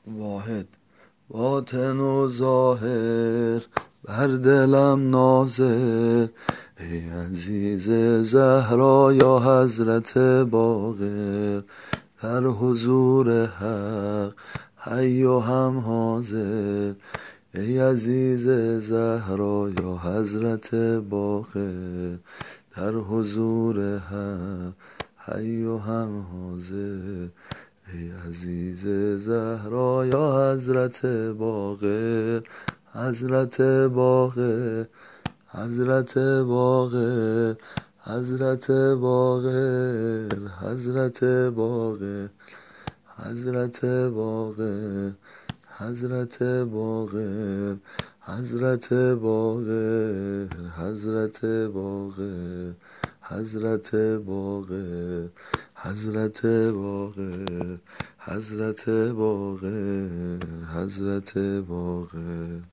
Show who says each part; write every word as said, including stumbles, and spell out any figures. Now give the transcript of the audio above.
Speaker 1: واحد باطن و ظاهر بر دلم ناظر، ای عزیز زهرا یا حضرت باقر، در حضور حق حی و هم حاضر. ای عزیز زهرا یا حضرت باقر، در حضور حق حی و هم حاضر. ای عزیز زهرا یا حضرت باقر، حضرت باقر، حضرت باقر، حضرت باقر، حضرت باقر، حضرت باقر، حضرت باقر، حضرت باقر، حضرت باقر، حضرت باقر، حضرت باقر، حضرت باقر، حضرت باقر.